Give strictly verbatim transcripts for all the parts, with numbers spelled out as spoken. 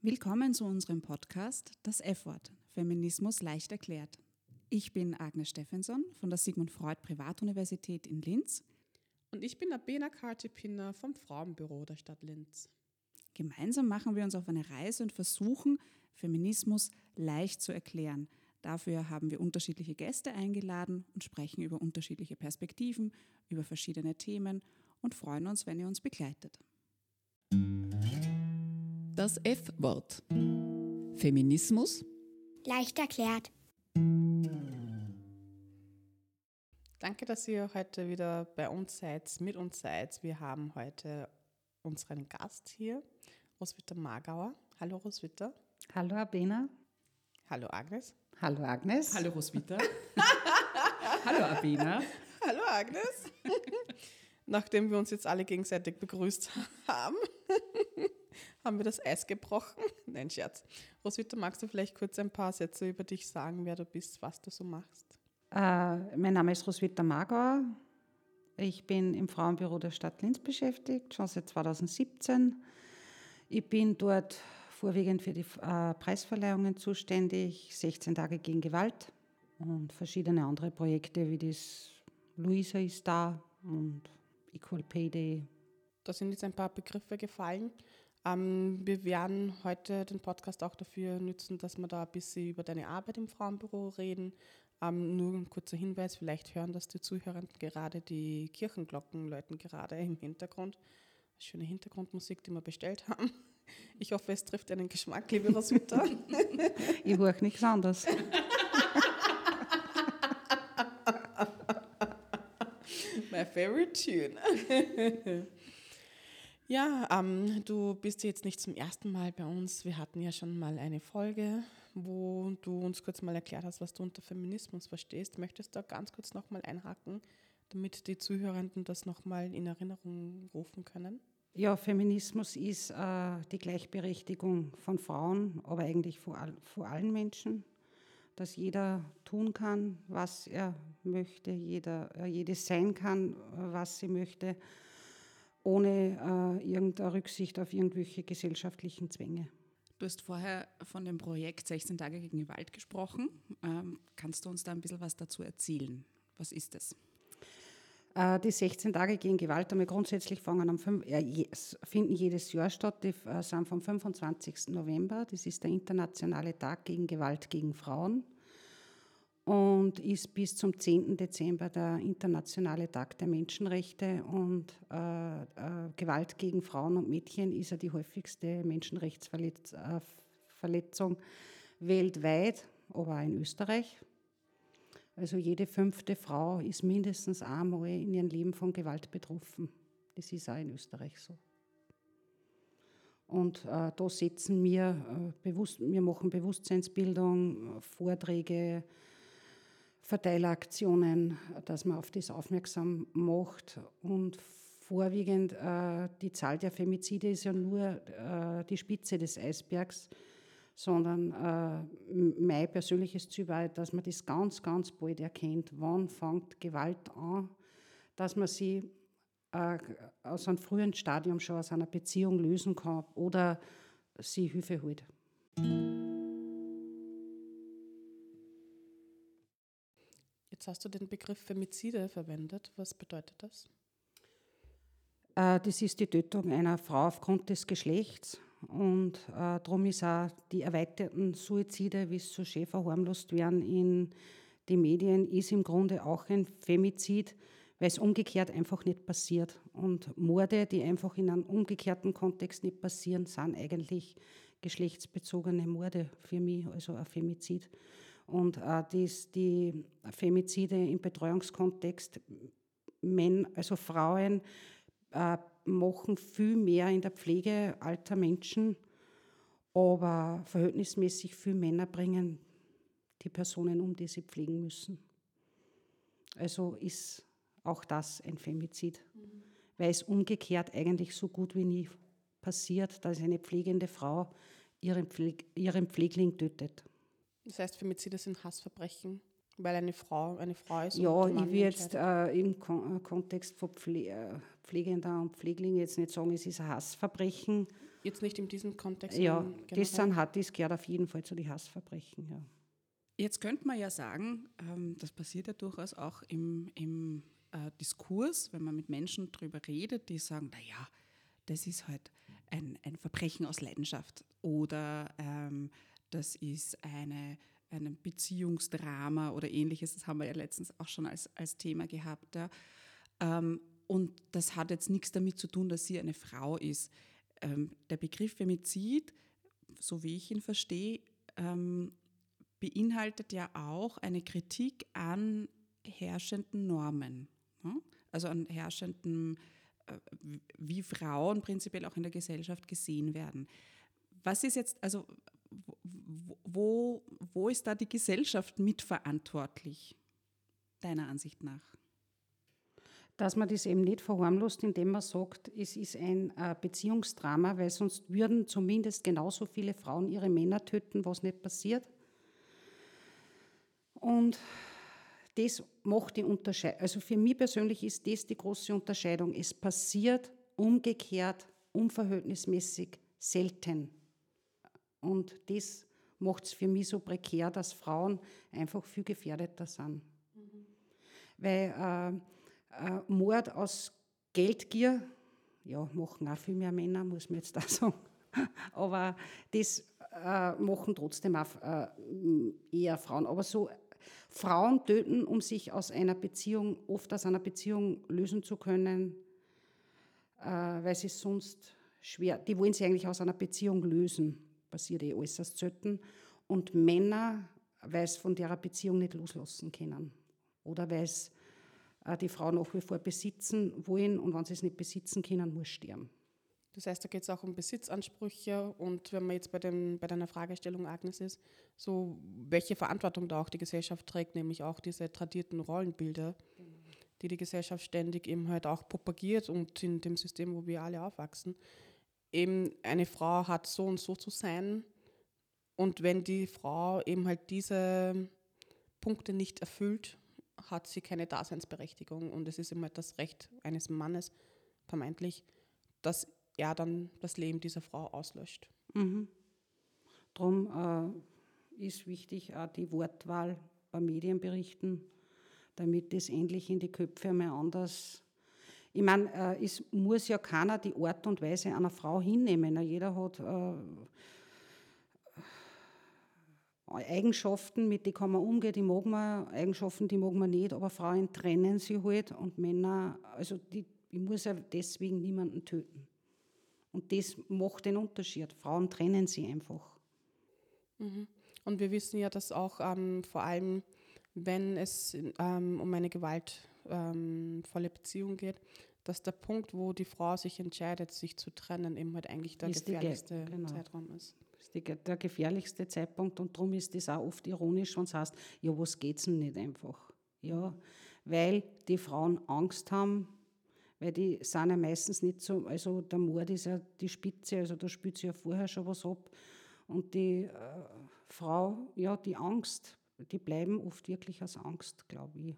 Willkommen zu unserem Podcast Das F-Wort, Feminismus leicht erklärt. Ich bin Agnes Stephenson von der Sigmund Freud Privatuniversität in Linz. Und ich bin Abena Kartipinner vom Frauenbüro der Stadt Linz. Gemeinsam machen wir uns auf eine Reise und versuchen, Feminismus leicht zu erklären. Dafür haben wir unterschiedliche Gäste eingeladen und sprechen über unterschiedliche Perspektiven, über verschiedene Themen und freuen uns, wenn ihr uns begleitet. Das F-Wort. Feminismus leicht erklärt. Danke, dass ihr heute wieder bei uns seid, mit uns seid. Wir haben heute unseren Gast hier, Roswitha Magauer. Hallo Roswitha. Hallo Abena. Hallo Agnes. Hallo Agnes. Hallo Roswitha. Hallo Abena. Hallo Agnes. Nachdem wir uns jetzt alle gegenseitig begrüßt haben, haben wir das Eis gebrochen. Nein, Scherz. Roswitha, magst du vielleicht kurz ein paar Sätze über dich sagen, wer du bist, was du so machst? Äh, mein Name ist Roswitha Magauer. Ich bin im Frauenbüro der Stadt Linz beschäftigt, schon seit zweitausendsiebzehn. Ich bin dort vorwiegend für die äh, Preisverleihungen zuständig, sechzehn Tage gegen Gewalt und verschiedene andere Projekte wie das Luisa ist da und Equal Pay Day. Da sind jetzt ein paar Begriffe gefallen. Ähm, wir werden heute den Podcast auch dafür nutzen, dass wir da ein bisschen über deine Arbeit im Frauenbüro reden. Ähm, nur ein kurzer Hinweis, vielleicht hören das die Zuhörenden gerade, die Kirchenglocken läuten gerade im Hintergrund. Schöne Hintergrundmusik, die wir bestellt haben. Ich hoffe, es trifft einen Geschmack, liebe Roswitha. Ich höre nichts anderes. My favorite tune. Ja, ähm, du bist jetzt nicht zum ersten Mal bei uns. Wir hatten ja schon mal eine Folge, wo du uns kurz mal erklärt hast, was du unter Feminismus verstehst. Möchtest du da ganz kurz nochmal einhaken, damit die Zuhörenden das nochmal in Erinnerung rufen können? Ja, Feminismus ist äh, die Gleichberechtigung von Frauen, aber eigentlich vor, all, vor allen Menschen, dass jeder tun kann, was er möchte, jeder, äh, jedes sein kann, was sie möchte, ohne äh, irgendeine Rücksicht auf irgendwelche gesellschaftlichen Zwänge. Du hast vorher von dem Projekt sechzehn Tage gegen Gewalt gesprochen. Ähm, kannst du uns da ein bisschen was dazu erzählen? Was ist das? Äh, die sechzehn Tage gegen Gewalt haben wir grundsätzlich fangen am fünf, äh, je, finden jedes Jahr statt. Die äh, sind vom fünfundzwanzigsten November. Das ist der internationale Tag gegen Gewalt gegen Frauen. Und ist bis zum zehnten Dezember der internationale Tag der Menschenrechte. Und äh, äh, Gewalt gegen Frauen und Mädchen ist ja die häufigste Menschenrechtsverletzung äh, weltweit, aber auch in Österreich. Also jede fünfte Frau ist mindestens einmal in ihrem Leben von Gewalt betroffen. Das ist auch in Österreich so. Und äh, da setzen wir, äh, bewusst, wir machen Bewusstseinsbildung, Vorträge, Verteileraktionen, dass man auf das aufmerksam macht. Und vorwiegend äh, die Zahl der Femizide ist ja nur äh, die Spitze des Eisbergs, sondern äh, mein persönliches Ziel war, dass man das ganz, ganz bald erkennt, wann fängt Gewalt an, dass man sie äh, aus einem frühen Stadium schon aus einer Beziehung lösen kann oder sie Hilfe holt. Jetzt hast du den Begriff Femizide verwendet. Was bedeutet das? Das ist die Tötung einer Frau aufgrund des Geschlechts. Und äh, darum ist auch die erweiterten Suizide, wie es so schön verharmlost werden in den Medien, ist im Grunde auch ein Femizid, weil es umgekehrt einfach nicht passiert. Und Morde, die einfach in einem umgekehrten Kontext nicht passieren, sind eigentlich geschlechtsbezogene Morde für mich, also ein Femizid. Und äh, dies, die Femizide im Betreuungskontext, Men, also Frauen, äh, machen viel mehr in der Pflege alter Menschen, aber verhältnismäßig viel Männer bringen die Personen um, die sie pflegen müssen. Also ist auch das ein Femizid, mhm. weil es umgekehrt eigentlich so gut wie nie passiert, dass eine pflegende Frau ihren, Pfleg- ihren Pflegling tötet. Das heißt, Femizide sind Hassverbrechen, weil eine Frau eine Frau ist? Ja, ich will jetzt äh, im Kon- Kontext von Pfle- Pflegender und Pflegling jetzt nicht sagen, es ist ein Hassverbrechen, Jetzt nicht in diesem Kontext. Ja, das, sind, das gehört auf jeden Fall zu den Hassverbrechen. Ja. Jetzt könnte man ja sagen, ähm, das passiert ja durchaus auch im, im äh, Diskurs, wenn man mit Menschen darüber redet, die sagen, naja, das ist halt ein, ein Verbrechen aus Leidenschaft oder ähm, das ist eine, ein Beziehungsdrama oder ähnliches. Das haben wir ja letztens auch schon als, als Thema gehabt. Ja. Ähm, und das hat jetzt nichts damit zu tun, dass sie eine Frau ist. Ähm, der Begriff Femizid, so wie ich ihn verstehe, ähm, beinhaltet ja auch eine Kritik an herrschenden Normen, ja? Also an herrschenden, äh, wie Frauen prinzipiell auch in der Gesellschaft gesehen werden. Was ist jetzt, also wo, wo ist da die Gesellschaft mitverantwortlich, deiner Ansicht nach? Dass man das eben nicht verharmlost, indem man sagt, es ist ein äh, Beziehungsdrama, weil sonst würden zumindest genauso viele Frauen ihre Männer töten, was nicht passiert. Und das macht die Unterscheidung. Also für mich persönlich ist das die große Unterscheidung. Es passiert umgekehrt, unverhältnismäßig selten. Und das macht es für mich so prekär, dass Frauen einfach viel gefährdeter sind. Mhm. Weil äh, äh, Mord aus Geldgier, ja, machen auch viel mehr Männer, muss man jetzt da sagen. Aber das äh, machen trotzdem auch äh, eher Frauen. Aber so Frauen töten, um sich aus einer Beziehung, oft aus einer Beziehung lösen zu können, äh, weil sie sonst schwer, die wollen sich eigentlich aus einer Beziehung lösen, passiert eh äußerst selten. Und Männer, weil es von der Beziehung nicht loslassen können. Oder weil es äh, die Frau nach wie vor besitzen wollen und wenn sie es nicht besitzen können, muss sterben. Das heißt, da geht es auch um Besitzansprüche und wenn man jetzt bei, dem, bei deiner Fragestellung, Agnes, ist, so welche Verantwortung da auch die Gesellschaft trägt, nämlich auch diese tradierten Rollenbilder, genau, die die Gesellschaft ständig eben halt auch propagiert und in dem System, wo wir alle aufwachsen, eben eine Frau hat so und so zu sein und wenn die Frau eben halt diese Punkte nicht erfüllt, hat sie keine Daseinsberechtigung und es ist eben halt das Recht eines Mannes, vermeintlich, dass er dann das Leben dieser Frau auslöscht. Mhm. Darum äh, ist wichtig auch die Wortwahl bei Medienberichten, damit das endlich in die Köpfe einmal anders. Ich meine, äh, es muss ja keiner die Art und Weise einer Frau hinnehmen. Jeder hat äh, Eigenschaften, mit denen kann man umgehen, die mag man, Eigenschaften, die mag man nicht, aber Frauen trennen sie halt und Männer, also die, ich muss ja deswegen niemanden töten. Und das macht den Unterschied. Frauen trennen sie einfach. Mhm. Und wir wissen ja, dass auch ähm, vor allem, wenn es ähm, um eine gewaltvolle ähm, Beziehung geht, dass der Punkt, wo die Frau sich entscheidet, sich zu trennen, eben halt eigentlich der ist gefährlichste die, genau. Zeitraum ist. Das ist die, der gefährlichste Zeitpunkt und darum ist das auch oft ironisch, wenn es heißt, ja, was geht's denn nicht einfach? Ja, weil die Frauen Angst haben, weil die sind ja meistens nicht so, also der Mord ist ja die Spitze, also da spielt sie ja vorher schon was ab. Und die äh, Frau, ja, die Angst, die bleiben oft wirklich aus Angst, glaube ich.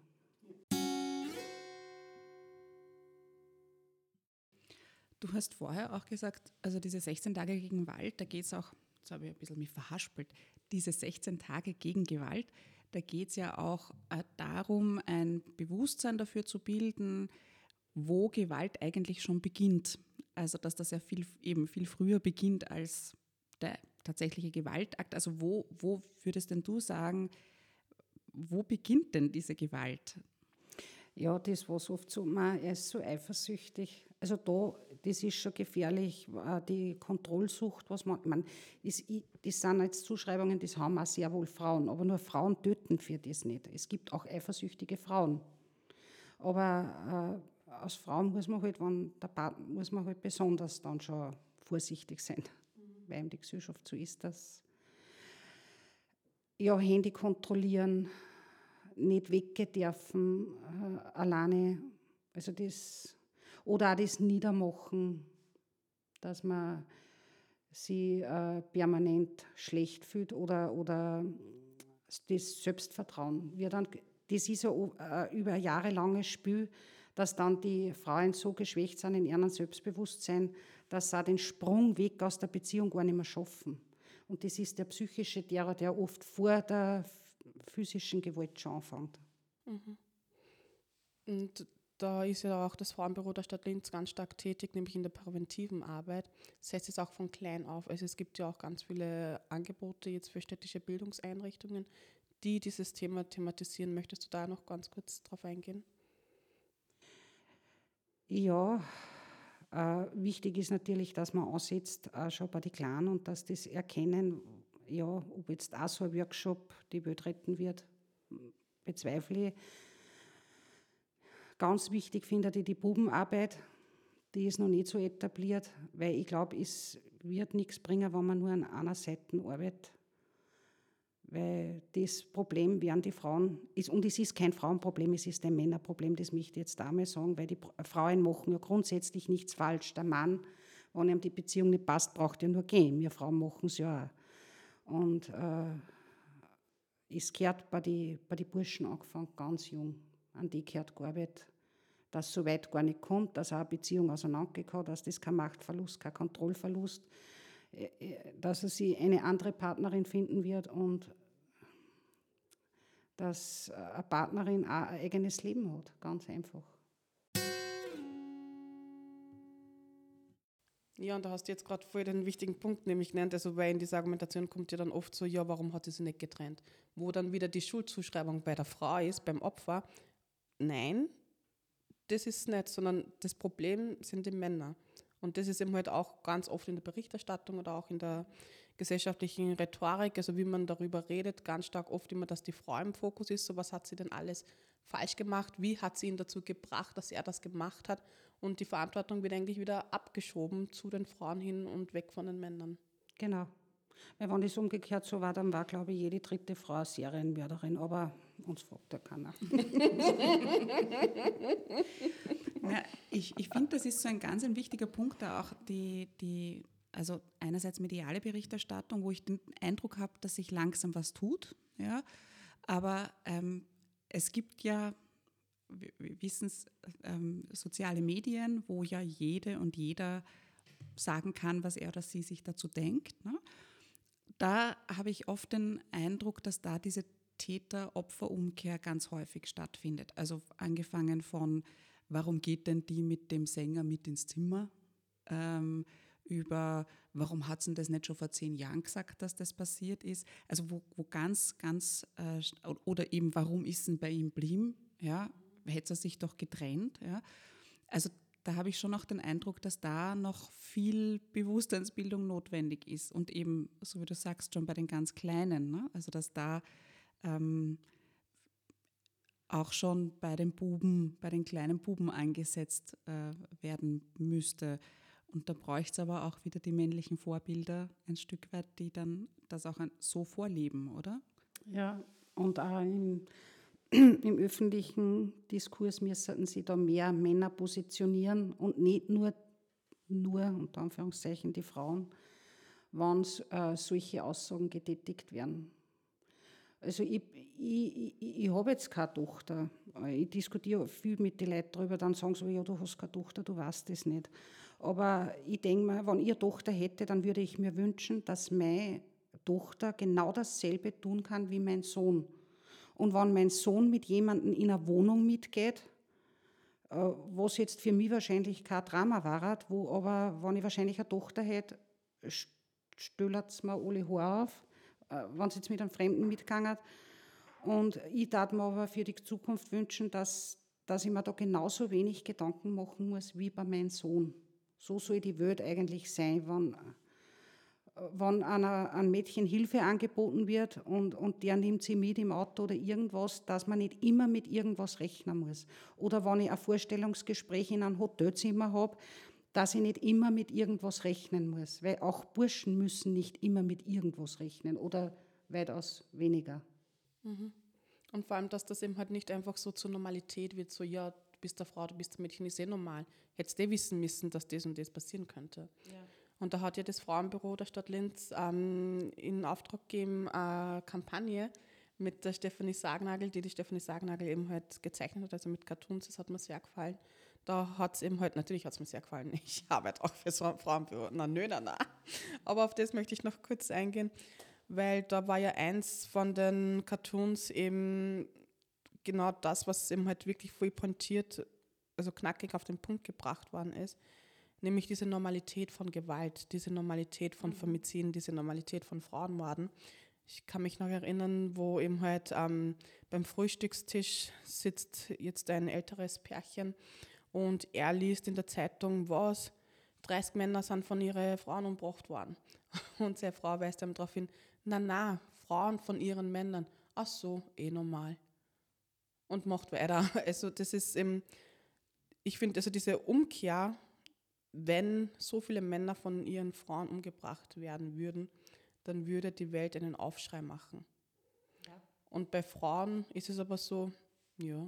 Du hast vorher auch gesagt, also diese sechzehn Tage gegen Gewalt, da geht es auch, jetzt habe ich ein bisschen mich verhaspelt, diese sechzehn Tage gegen Gewalt, da geht es ja auch äh, darum, ein Bewusstsein dafür zu bilden, wo Gewalt eigentlich schon beginnt. Also dass das ja viel, eben viel früher beginnt als der tatsächliche Gewaltakt. Also wo, wo würdest denn du sagen, wo beginnt denn diese Gewalt? Ja, das war oft so, man, er ist so eifersüchtig. Also da, das ist schon gefährlich, die Kontrollsucht, was man, man das, das sind jetzt Zuschreibungen, das haben auch sehr wohl Frauen, aber nur Frauen töten für das nicht. Es gibt auch eifersüchtige Frauen. Aber äh, als Frau muss man halt, wenn der Partner, muss man halt besonders dann schon vorsichtig sein, mhm. weil in der Gesellschaft so ist, dass ja, Handy kontrollieren, nicht weggehen dürfen, äh, alleine, also das, oder auch das Niedermachen, dass man sich äh, permanent schlecht fühlt oder, oder das Selbstvertrauen. Wir dann, das ist ja äh, über ein jahrelanges Spiel, dass dann die Frauen so geschwächt sind in ihrem Selbstbewusstsein, dass sie auch den Sprung weg aus der Beziehung gar nicht mehr schaffen. Und das ist der psychische Terror, der oft vor der physischen Gewalt schon anfängt. Mhm. Und da ist ja auch das Frauenbüro der Stadt Linz ganz stark tätig, nämlich in der präventiven Arbeit. Das heißt es auch von klein auf. Also es gibt ja auch ganz viele Angebote jetzt für städtische Bildungseinrichtungen, die dieses Thema thematisieren. Möchtest du da noch ganz kurz drauf eingehen? Ja, äh, wichtig ist natürlich, dass man ansetzt, äh, schon bei den Kleinen und dass das erkennen, ja, ob jetzt auch so ein Workshop die Welt retten wird, bezweifle ich. Ganz wichtig finde ich die Bubenarbeit, die ist noch nicht so etabliert, weil ich glaube, es wird nichts bringen, wenn man nur an einer Seite arbeitet. Weil das Problem werden die Frauen, ist, und es ist kein Frauenproblem, es ist ein Männerproblem, das möchte ich jetzt einmal sagen, weil die Frauen machen ja grundsätzlich nichts falsch. Der Mann, wenn ihm die Beziehung nicht passt, braucht ja nur gehen. Wir Frauen machen es ja auch. Und äh, es gehört bei den bei die Burschen angefangen, ganz jung. An die gehört gearbeitet, dass es so weit gar nicht kommt, dass auch eine Beziehung auseinandergeht, dass das kein Machtverlust, kein Kontrollverlust, dass er sie eine andere Partnerin finden wird und dass eine Partnerin auch ein eigenes Leben hat, ganz einfach. Ja, und da hast du jetzt gerade voll den wichtigen Punkt nämlich genannt, also weil in dieser Argumentation kommt ja dann oft so, ja, warum hat sie sich nicht getrennt? Wo dann wieder die Schuldzuschreibung bei der Frau ist, beim Opfer. Nein, das ist nicht, sondern das Problem sind die Männer. Und das ist eben halt auch ganz oft in der Berichterstattung oder auch in der gesellschaftlichen Rhetorik, also wie man darüber redet, ganz stark oft immer, dass die Frau im Fokus ist. So, was hat sie denn alles falsch gemacht? Wie hat sie ihn dazu gebracht, dass er das gemacht hat? Und die Verantwortung wird eigentlich wieder abgeschoben zu den Frauen hin und weg von den Männern. Genau. Weil wenn das umgekehrt so war, dann war, glaube ich, jede dritte Frau eine Serienmörderin, aber uns fragt ja keiner. Ja, ich ich finde, das ist so ein ganz ein wichtiger Punkt, da auch die, die, also einerseits mediale Berichterstattung, wo ich den Eindruck habe, dass sich langsam was tut, ja, aber ähm, es gibt ja, wir, wir wissen es, ähm, soziale Medien, wo ja jede und jeder sagen kann, was er oder sie sich dazu denkt, ne? Da habe ich oft den Eindruck, dass da diese Täter-Opfer-Umkehr ganz häufig stattfindet. Also angefangen von, warum geht denn die mit dem Sänger mit ins Zimmer? Ähm, über, warum hat sie das nicht schon vor zehn Jahren gesagt, dass das passiert ist? Also wo, wo ganz, ganz, äh, oder eben, warum ist denn bei ihm geblieben? Ja, hätte er sich doch getrennt? Ja? Also da habe ich schon auch den Eindruck, dass da noch viel Bewusstseinsbildung notwendig ist. Und eben, so wie du sagst, schon bei den ganz Kleinen. Ne? Also dass da ähm, auch schon bei den Buben, bei den kleinen Buben eingesetzt äh, werden müsste. Und da bräuchte es aber auch wieder die männlichen Vorbilder ein Stück weit, die dann das auch so vorleben, oder? Ja, und auch im, im öffentlichen Diskurs müssten sie da mehr Männer positionieren und nicht nur, nur unter Anführungszeichen, die Frauen, wenn äh, solche Aussagen getätigt werden. Also ich, ich, ich, ich habe jetzt keine Tochter. Ich diskutiere viel mit den Leuten darüber, dann sagen sie, ja, du hast keine Tochter, du weißt das nicht. Aber ich denke mir, wenn ich eine Tochter hätte, dann würde ich mir wünschen, dass meine Tochter genau dasselbe tun kann wie mein Sohn. Und wenn mein Sohn mit jemandem in eine Wohnung mitgeht, was jetzt für mich wahrscheinlich kein Drama war, wo aber, wenn ich wahrscheinlich eine Tochter hätte, stellt es mir alle Haare auf, wenn sie jetzt mit einem Fremden mitgegangen. Und ich darf mir aber für die Zukunft wünschen, dass, dass ich mir da genauso wenig Gedanken machen muss wie bei meinem Sohn. So soll die Welt eigentlich sein, wenn, wenn einer, einem Mädchen Hilfe angeboten wird und, und der nimmt sie mit im Auto oder irgendwas, dass man nicht immer mit irgendwas rechnen muss. Oder wenn ich ein Vorstellungsgespräch in einem Hotelzimmer habe, dass ich nicht immer mit irgendwas rechnen muss. Weil auch Burschen müssen nicht immer mit irgendwas rechnen oder weitaus weniger. Mhm. Und vor allem, dass das eben halt nicht einfach so zur Normalität wird, so, ja, du bist eine Frau, du bist ein Mädchen, ist eh normal. Hättest du wissen müssen, dass das und das passieren könnte. Ja. Und da hat ja das Frauenbüro der Stadt Linz ähm, in Auftrag gegeben, eine Kampagne mit der Stefanie Sargnagel, die die Stefanie Sargnagel eben halt gezeichnet hat, also mit Cartoons, das hat mir sehr gefallen, da hat es eben halt, natürlich hat es mir sehr gefallen, ich arbeite auch für so ein Frauenbüro, na nö, na na, aber auf das möchte ich noch kurz eingehen, weil da war ja eins von den Cartoons eben genau das, was eben halt wirklich voll pointiert, also knackig auf den Punkt gebracht worden ist, nämlich diese Normalität von Gewalt, diese Normalität von Femiziden, diese Normalität von Frauenmorden. Ich kann mich noch erinnern, wo eben halt ähm, beim Frühstückstisch sitzt jetzt ein älteres Pärchen und er liest in der Zeitung, was, dreißig Männer sind von ihren Frauen umgebracht worden. Und seine Frau weist ihm darauf hin, na na, Frauen von ihren Männern, ach so, eh normal. Und macht weiter. Also das ist eben, ich finde, also diese Umkehr, wenn so viele Männer von ihren Frauen umgebracht werden würden, dann würde die Welt einen Aufschrei machen. Ja. Und bei Frauen ist es aber so, ja,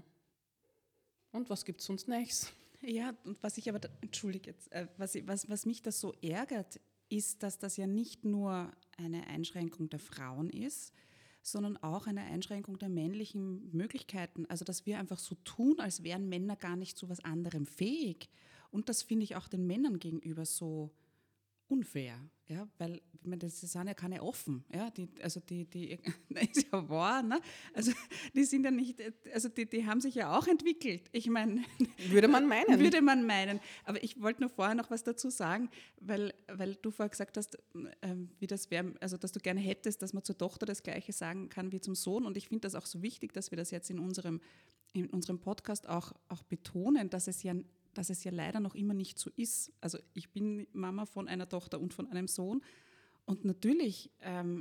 und was gibt es sonst Nächstes? Ja, und was ich aber, da, entschuldige jetzt, äh, was, was, was mich das so ärgert, ist, dass das ja nicht nur eine Einschränkung der Frauen ist, sondern auch eine Einschränkung der männlichen Möglichkeiten. Also dass wir einfach so tun, als wären Männer gar nicht zu was anderem fähig. Und das finde ich auch den Männern gegenüber so unfair, ja, weil ich meine, das sind ja keine offen, ja, die, also die, die, das ist ja wahr, ne? Also die sind ja nicht, also die, die haben sich ja auch entwickelt. Ich meine, würde man meinen. Würde man meinen. Aber ich wollte nur vorher noch was dazu sagen, weil, weil du vorher gesagt hast, ähm, wie das wäre, also dass du gerne hättest, dass man zur Tochter das Gleiche sagen kann wie zum Sohn. Und ich finde das auch so wichtig, dass wir das jetzt in unserem, in unserem Podcast auch, auch betonen, dass es ja dass es ja leider noch immer nicht so ist. Also ich bin Mama von einer Tochter und von einem Sohn und natürlich ähm,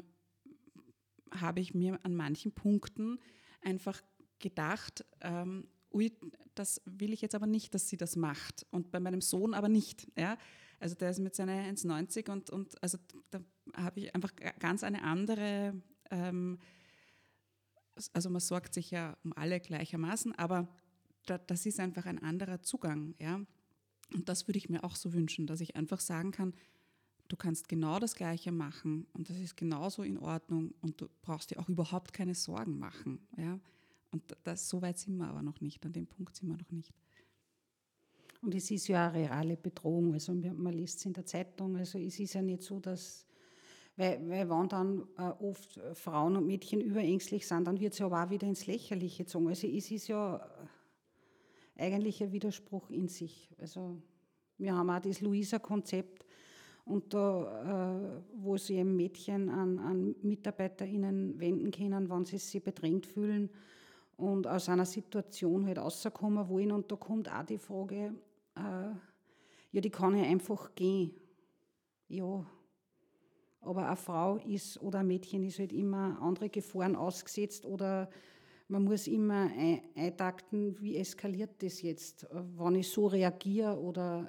habe ich mir an manchen Punkten einfach gedacht, ähm, ui, das will ich jetzt aber nicht, dass sie das macht und bei meinem Sohn aber nicht. Ja? Also der ist mit seiner eins neunzig und, und also da habe ich einfach ganz eine andere, ähm, also man sorgt sich ja um alle gleichermaßen, aber das ist einfach ein anderer Zugang, ja. Und das würde ich mir auch so wünschen, dass ich einfach sagen kann, du kannst genau das Gleiche machen und das ist genauso in Ordnung und du brauchst dir auch überhaupt keine Sorgen machen, ja. Und das, so weit sind wir aber noch nicht, an dem Punkt sind wir noch nicht. Und es ist ja eine reale Bedrohung, also man liest es in der Zeitung, also es ist ja nicht so, dass, weil, weil wenn dann äh, oft Frauen und Mädchen überängstlich sind, dann wird es ja aber auch wieder ins Lächerliche gezogen. Also es ist ja eigentlich ein Widerspruch in sich. Also wir haben auch das Luisa-Konzept und da, äh, wo sich eben Mädchen an, an MitarbeiterInnen wenden können, wenn sie sich bedrängt fühlen und aus einer Situation halt rauskommen wollen. Und da kommt auch die Frage, äh, ja, die kann ja einfach gehen. Ja, aber eine Frau ist oder ein Mädchen ist halt immer andere Gefahren ausgesetzt oder man muss immer eintakten, wie eskaliert das jetzt, wenn ich so reagiere oder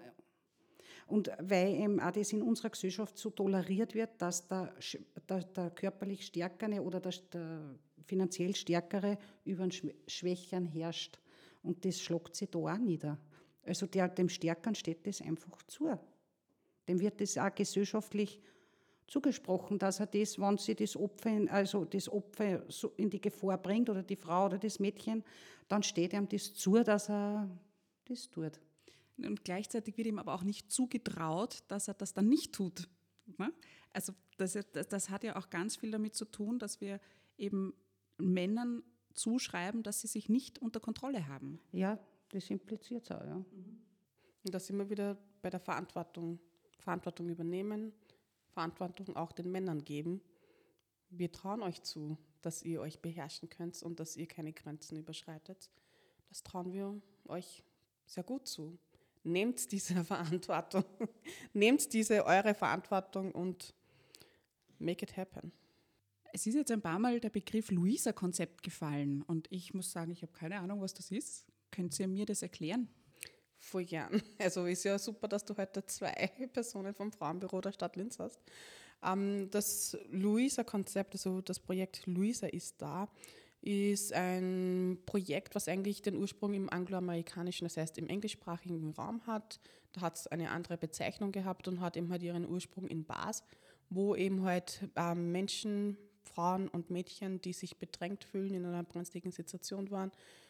und weil eben auch das in unserer Gesellschaft so toleriert wird, dass der, der, der körperlich Stärkere oder der, der finanziell Stärkere über den Schwächeren herrscht. Und das schlägt sich da auch nieder. Also der, dem Stärkeren steht das einfach zu. Dem wird das auch gesellschaftlich zugesprochen, dass er das, wenn sie das Opfer, also das Opfer so in die Gefahr bringt oder die Frau oder das Mädchen, dann steht ihm das zu, dass er das tut. Und gleichzeitig wird ihm aber auch nicht zugetraut, dass er das dann nicht tut. Also das, das, das hat ja auch ganz viel damit zu tun, dass wir eben Männern zuschreiben, dass sie sich nicht unter Kontrolle haben. Ja, das impliziert es auch, ja. Und da sind wir wieder bei der Verantwortung. Verantwortung übernehmen, Verantwortung auch den Männern geben. Wir trauen euch zu, dass ihr euch beherrschen könnt und dass ihr keine Grenzen überschreitet. Das trauen wir euch sehr gut zu. Nehmt diese Verantwortung, nehmt diese eure Verantwortung und make it happen. Es ist jetzt ein paar Mal der Begriff Luisa-Konzept gefallen und ich muss sagen, ich habe keine Ahnung, was das ist. Könnt ihr mir das erklären? Voll gern. Also ist ja super, dass du heute zwei Personen vom Frauenbüro der Stadt Linz hast. Ähm, das Luisa-Konzept, also das Projekt Luisa ist da, ist ein Projekt, was eigentlich den Ursprung im angloamerikanischen, das heißt im englischsprachigen Raum hat. Da hat es eine andere Bezeichnung gehabt und hat eben halt ihren Ursprung in Bars, wo eben halt ähm, Menschen, Frauen und Mädchen, die sich bedrängt fühlen, in einer brenzligen Situation waren,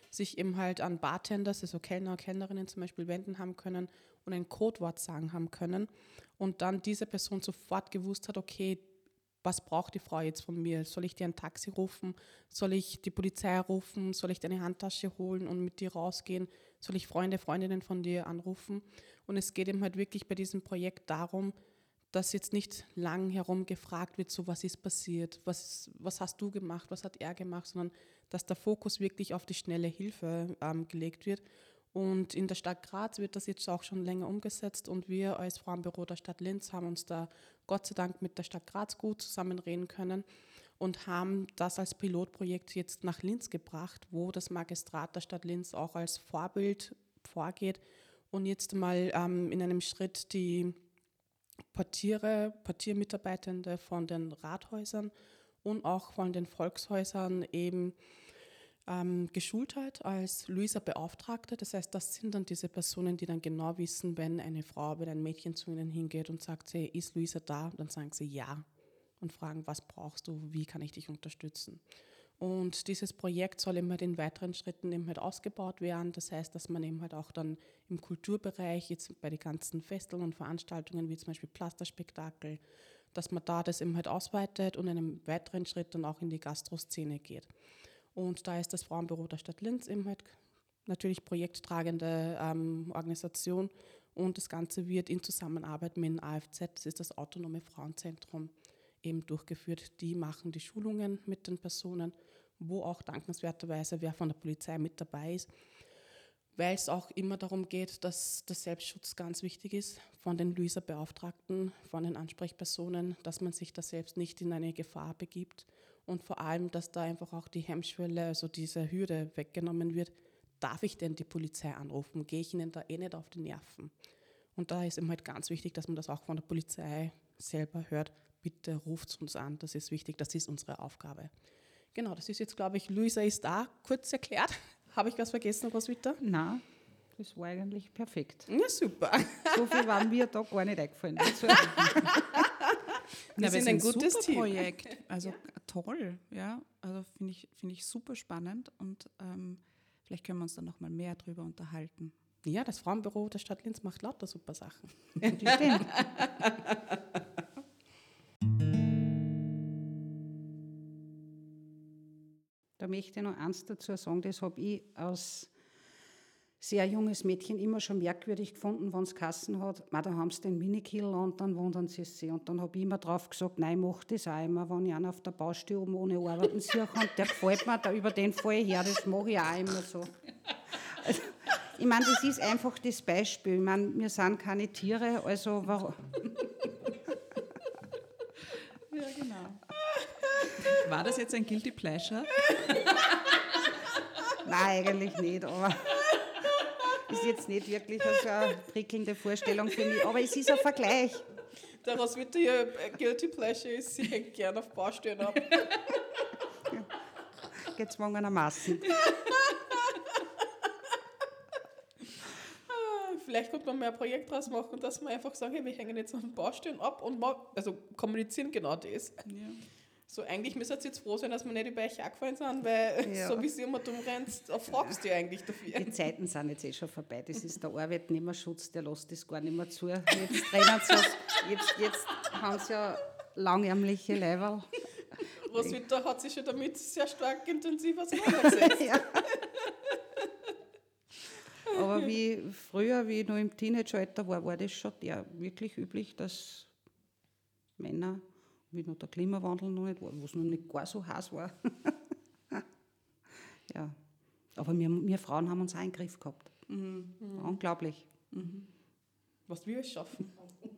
sich eben halt an Bartenders, also Kellner, Kellnerinnen zum Beispiel wenden haben können und ein Codewort sagen haben können und dann diese Person sofort gewusst hat, okay, was braucht die Frau jetzt von mir? Soll ich dir ein Taxi rufen? Soll ich die Polizei rufen? Soll ich deine Handtasche holen und mit dir rausgehen? Soll ich Freunde, Freundinnen von dir anrufen? Und es geht eben halt wirklich bei diesem Projekt darum, dass jetzt nicht lang herum gefragt wird, so was ist passiert, was, was hast du gemacht, was hat er gemacht, sondern dass der Fokus wirklich auf die schnelle Hilfe ähm, gelegt wird. Und in der Stadt Graz wird das jetzt auch schon länger umgesetzt und wir als Frauenbüro der Stadt Linz haben uns da Gott sei Dank mit der Stadt Graz gut zusammenreden können und haben das als Pilotprojekt jetzt nach Linz gebracht, wo das Magistrat der Stadt Linz auch als Vorbild vorgeht und jetzt mal ähm, in einem Schritt die Portiere, Portiermitarbeitende von den Rathäusern und auch von den Volkshäusern eben ähm, geschult hat als Luisa-Beauftragte. Das heißt, das sind dann diese Personen, die dann genau wissen, wenn eine Frau, wenn ein Mädchen zu ihnen hingeht und sagt, sie, ist Luisa da? Dann sagen sie ja und fragen, was brauchst du, wie kann ich dich unterstützen? Und dieses Projekt soll eben halt in weiteren Schritten eben halt ausgebaut werden. Das heißt, dass man eben halt auch dann im Kulturbereich, jetzt bei den ganzen Festeln und Veranstaltungen, wie zum Beispiel Plasterspektakel, dass man da das eben halt ausweitet und in einem weiteren Schritt dann auch in die Gastroszene geht. Und da ist das Frauenbüro der Stadt Linz eben halt natürlich projekttragende ähm, Organisation und das Ganze wird in Zusammenarbeit mit dem A F Z, das ist das Autonome Frauenzentrum, eben durchgeführt. Die machen die Schulungen mit den Personen, wo auch dankenswerterweise wer von der Polizei mit dabei ist, weil es auch immer darum geht, dass der Selbstschutz ganz wichtig ist von den Luisa-Beauftragten, von den Ansprechpersonen, dass man sich da selbst nicht in eine Gefahr begibt und vor allem, dass da einfach auch die Hemmschwelle, also diese Hürde weggenommen wird. Darf ich denn die Polizei anrufen? Gehe ich ihnen da eh nicht auf die Nerven? Und da ist eben halt ganz wichtig, dass man das auch von der Polizei selber hört. Bitte ruft uns an, das ist wichtig, das ist unsere Aufgabe. Genau, das ist jetzt, glaube ich, Luisa ist da, kurz erklärt. Habe ich was vergessen, Roswitha? Nein, das war eigentlich perfekt. Ja, super. So viel war mir da gar nicht eingefallen. Dazu. Wir sind sind ein ein gutes super Team. Projekt. Also toll, ja. Also finde ich, finde ich super spannend und ähm, vielleicht können wir uns dann noch mal mehr drüber unterhalten. Ja, das Frauenbüro der Stadt Linz macht lauter super Sachen. Und die stehen. Da möchte ich noch eins dazu sagen, das habe ich als sehr junges Mädchen immer schon merkwürdig gefunden, wenn es Kassen hat, Ma, da haben sie den Minikill und dann wundern sie sich. Und dann habe ich immer drauf gesagt, nein, ich mache das auch immer, wenn ich einen auf der Baustelle oben ohne arbeiten sehe und der gefällt mir, da über den falle ich her, das mache ich auch immer so. Also, ich meine, das ist einfach das Beispiel. Ich meine, wir sind keine Tiere, also warum? Ja, genau. War das jetzt ein Guilty Pleasure? Nein, eigentlich nicht, aber ist jetzt nicht wirklich so eine prickelnde Vorstellung für mich, aber es ist ein Vergleich. Der Roswitha hier Guilty Pleasure ist, sie hängt gerne auf Baustellen ab. Gezwungenermaßen. Vielleicht könnte man mehr ein Projekt draus machen, dass man einfach sagen, hey, wir hängen jetzt auf den Baustellen ab und mal, also kommunizieren genau das. Ja. So, eigentlich müsst ihr jetzt froh sein, dass wir nicht über euch angefallen sind, weil Ja. so wie sie immer dumm rennst, da fragst du dich eigentlich dafür. Die Zeiten sind jetzt eh schon vorbei. Das ist der Arbeitnehmerschutz, der lässt das gar nicht mehr zu. Jetzt trennen sie es. Jetzt, jetzt haben sie ja langärmliche Leiberl. Roswitha hat sich schon damit sehr stark intensiv auseinandergesetzt. Ja. Aber wie früher, wie ich noch im Teenageralter war, war das schon der wirklich üblich, dass Männer, wie noch der Klimawandel noch nicht war, wo es noch nicht gar so heiß war. Ja, aber wir, wir Frauen haben uns auch in den Griff gehabt. Mhm. Unglaublich. Mhm. Was wir es schaffen.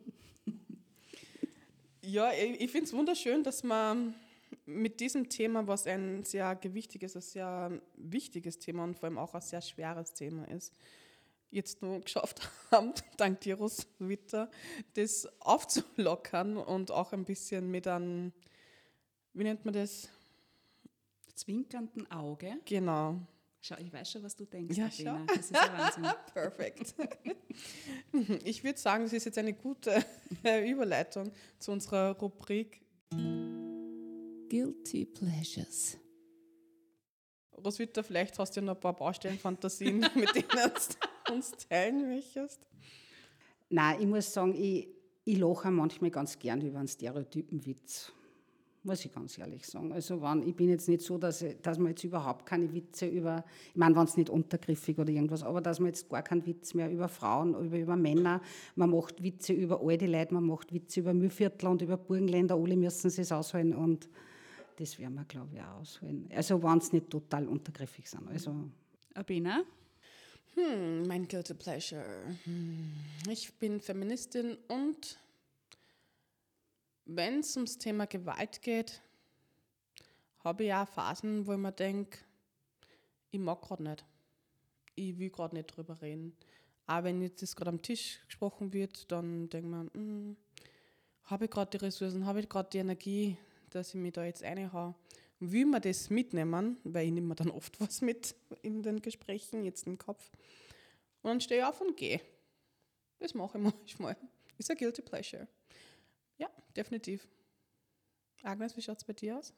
Ja, ich, ich finde es wunderschön, dass man mit diesem Thema, was ein sehr gewichtiges, ein sehr wichtiges Thema und vor allem auch ein sehr schweres Thema ist, jetzt nur geschafft haben, dank dir, Roswitha, das aufzulockern und auch ein bisschen mit einem, wie nennt man das? Zwinkernden Auge. Genau. Schau, ich weiß schon, was du denkst, Ja, Sabina. schau. Das ist ein Wahnsinn. Perfekt. Ich würde sagen, das ist jetzt eine gute Überleitung zu unserer Rubrik Guilty Pleasures. Roswitha, vielleicht hast du ja noch ein paar Baustellenfantasien, mit denen du uns teilen möchtest. Nein, ich muss sagen, ich, ich lache manchmal ganz gern über einen Stereotypenwitz. Muss ich ganz ehrlich sagen. Also wenn, ich bin jetzt nicht so, dass, ich, dass man jetzt überhaupt keine Witze über, ich meine, wenn es nicht untergriffig oder irgendwas, aber dass man jetzt gar keinen Witz mehr über Frauen, über, über Männer, man macht Witze über alte Leute, man macht Witze über Mühlviertel und über Burgenländer, alle müssen es aushalten und das werden wir, glaube ich, auch aushalten. Also wenn es nicht total untergriffig sind. Also. Abina? Hm, mein Guilty Pleasure. Hm. Ich bin Feministin und wenn es ums Thema Gewalt geht, habe ich auch Phasen, wo ich mir denke, ich mag gerade nicht. Ich will gerade nicht drüber reden. Aber wenn jetzt das gerade am Tisch gesprochen wird, dann denke ich mir, hm, habe ich gerade die Ressourcen, habe ich gerade die Energie, dass ich mich da jetzt reinhaue. Will man das mitnehmen, weil ich nehme mir dann oft was mit in den Gesprächen, jetzt im Kopf. Und dann stehe ich auf und gehe. Das mache ich manchmal. Ist ein Guilty Pleasure. Ja, definitiv. Agnes, wie schaut es bei dir aus?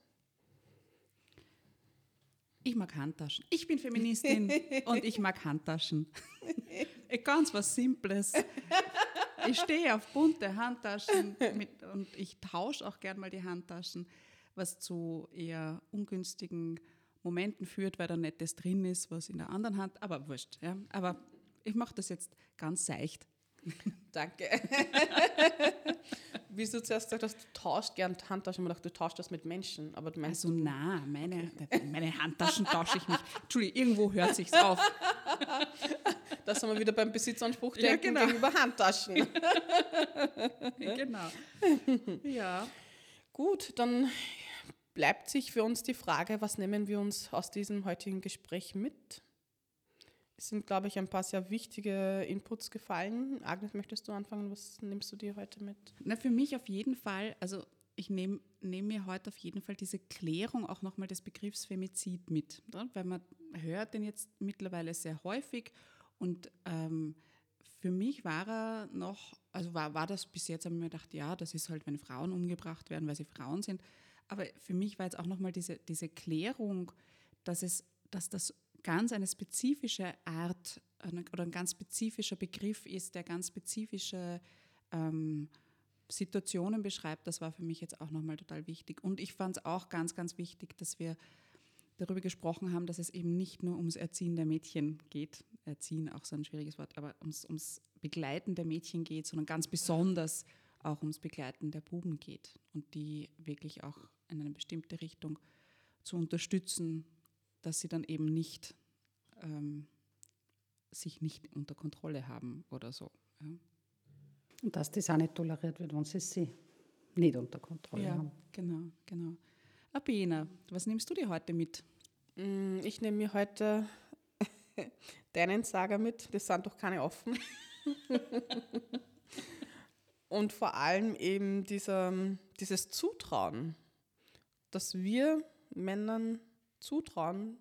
Ich mag Handtaschen. Ich bin Feministin und ich mag Handtaschen. Ganz was Simples. Ich stehe auf bunte Handtaschen mit, und ich tausche auch gern mal die Handtaschen, was zu eher ungünstigen Momenten führt, weil da nicht das drin ist, was in der anderen Hand, aber wurscht. Ja. Aber ich mache das jetzt ganz seicht. Danke. Wie du zuerst gesagt hast, du tauschst gern Handtaschen, ich dachte, du tauschst das mit Menschen. Aber du meinst also nein, meine, okay. meine Handtaschen tausche ich nicht. Entschuldigung, irgendwo hört sich's auf. Da sind wir wieder beim Besitzanspruch ja, denken genau. gegenüber Handtaschen. Genau. Ja. Gut, dann bleibt sich für uns die Frage, was nehmen wir uns aus diesem heutigen Gespräch mit? Es sind, glaube ich, ein paar sehr wichtige Inputs gefallen. Agnes, möchtest du anfangen? Was nimmst du dir heute mit? Na, für mich auf jeden Fall, also ich nehme nehm mir heute auf jeden Fall diese Klärung auch nochmal des Begriffs Femizid mit, ne? Weil man hört den jetzt mittlerweile sehr häufig und ähm, für mich war er noch, also war, war das bis jetzt, habe ich mir gedacht, ja, das ist halt, wenn Frauen umgebracht werden, weil sie Frauen sind, aber für mich war jetzt auch nochmal diese, diese Klärung, dass es, dass das ganz eine spezifische Art oder ein ganz spezifischer Begriff ist, der ganz spezifische ähm, Situationen beschreibt, das war für mich jetzt auch nochmal total wichtig. Und ich fand es auch ganz, ganz wichtig, dass wir darüber gesprochen haben, dass es eben nicht nur ums Erziehen der Mädchen geht, Erziehen auch so ein schwieriges Wort, aber ums, ums Begleiten der Mädchen geht, sondern ganz besonders auch ums Begleiten der Buben geht und die wirklich auch in eine bestimmte Richtung zu unterstützen, dass sie dann eben nicht ähm, sich nicht unter Kontrolle haben oder so. Ja. Und dass das auch nicht toleriert wird, wenn sie sie nicht unter Kontrolle ja, haben. Genau, genau. Abina, was nimmst du dir heute mit? Ich nehme mir heute deinen Saga mit, das sind doch keine offen. Und vor allem eben dieser, dieses Zutrauen, dass wir Männern zutrauen,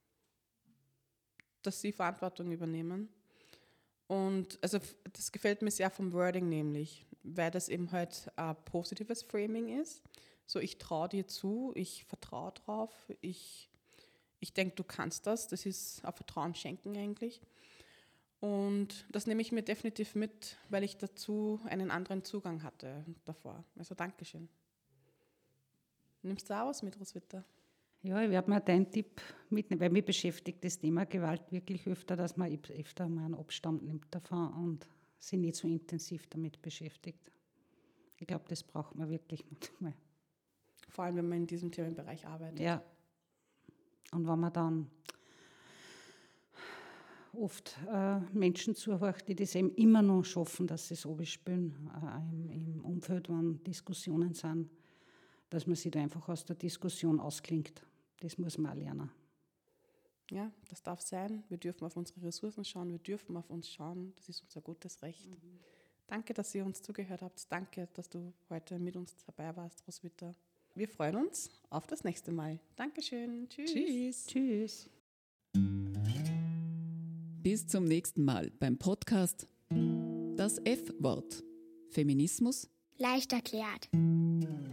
dass sie Verantwortung übernehmen. Und also das gefällt mir sehr vom Wording nämlich, weil das eben halt ein positives Framing ist. So, ich traue dir zu, ich vertraue drauf, ich, ich denke, du kannst das. Das ist ein Vertrauen schenken eigentlich. Und das nehme ich mir definitiv mit, weil ich dazu einen anderen Zugang hatte davor. Also Dankeschön. Nimmst du auch was mit, Roswitha? Ja, ich werde mir deinen Tipp mitnehmen, weil mich beschäftigt das Thema Gewalt wirklich öfter, dass man öfter mal einen Abstand nimmt davon und sich nicht so intensiv damit beschäftigt. Ich glaube, das braucht man wirklich manchmal. Vor allem, wenn man in diesem Themenbereich arbeitet. Ja. Und wenn man dann oft äh, Menschen zuhört, die das eben immer noch schaffen, dass sie es abspülen, äh, im, im Umfeld, wenn Diskussionen sind, dass man sich da einfach aus der Diskussion ausklingt. Das muss man auch lernen. Ja, das darf sein. Wir dürfen auf unsere Ressourcen schauen, wir dürfen auf uns schauen. Das ist unser gutes Recht. Mhm. Danke, dass ihr uns zugehört habt. Danke, dass du heute mit uns dabei warst, Roswitha. Wir freuen uns auf das nächste Mal. Dankeschön. Tschüss. Tschüss. Tschüss. Bis zum nächsten Mal beim Podcast Das F-Wort. Feminismus Leicht erklärt.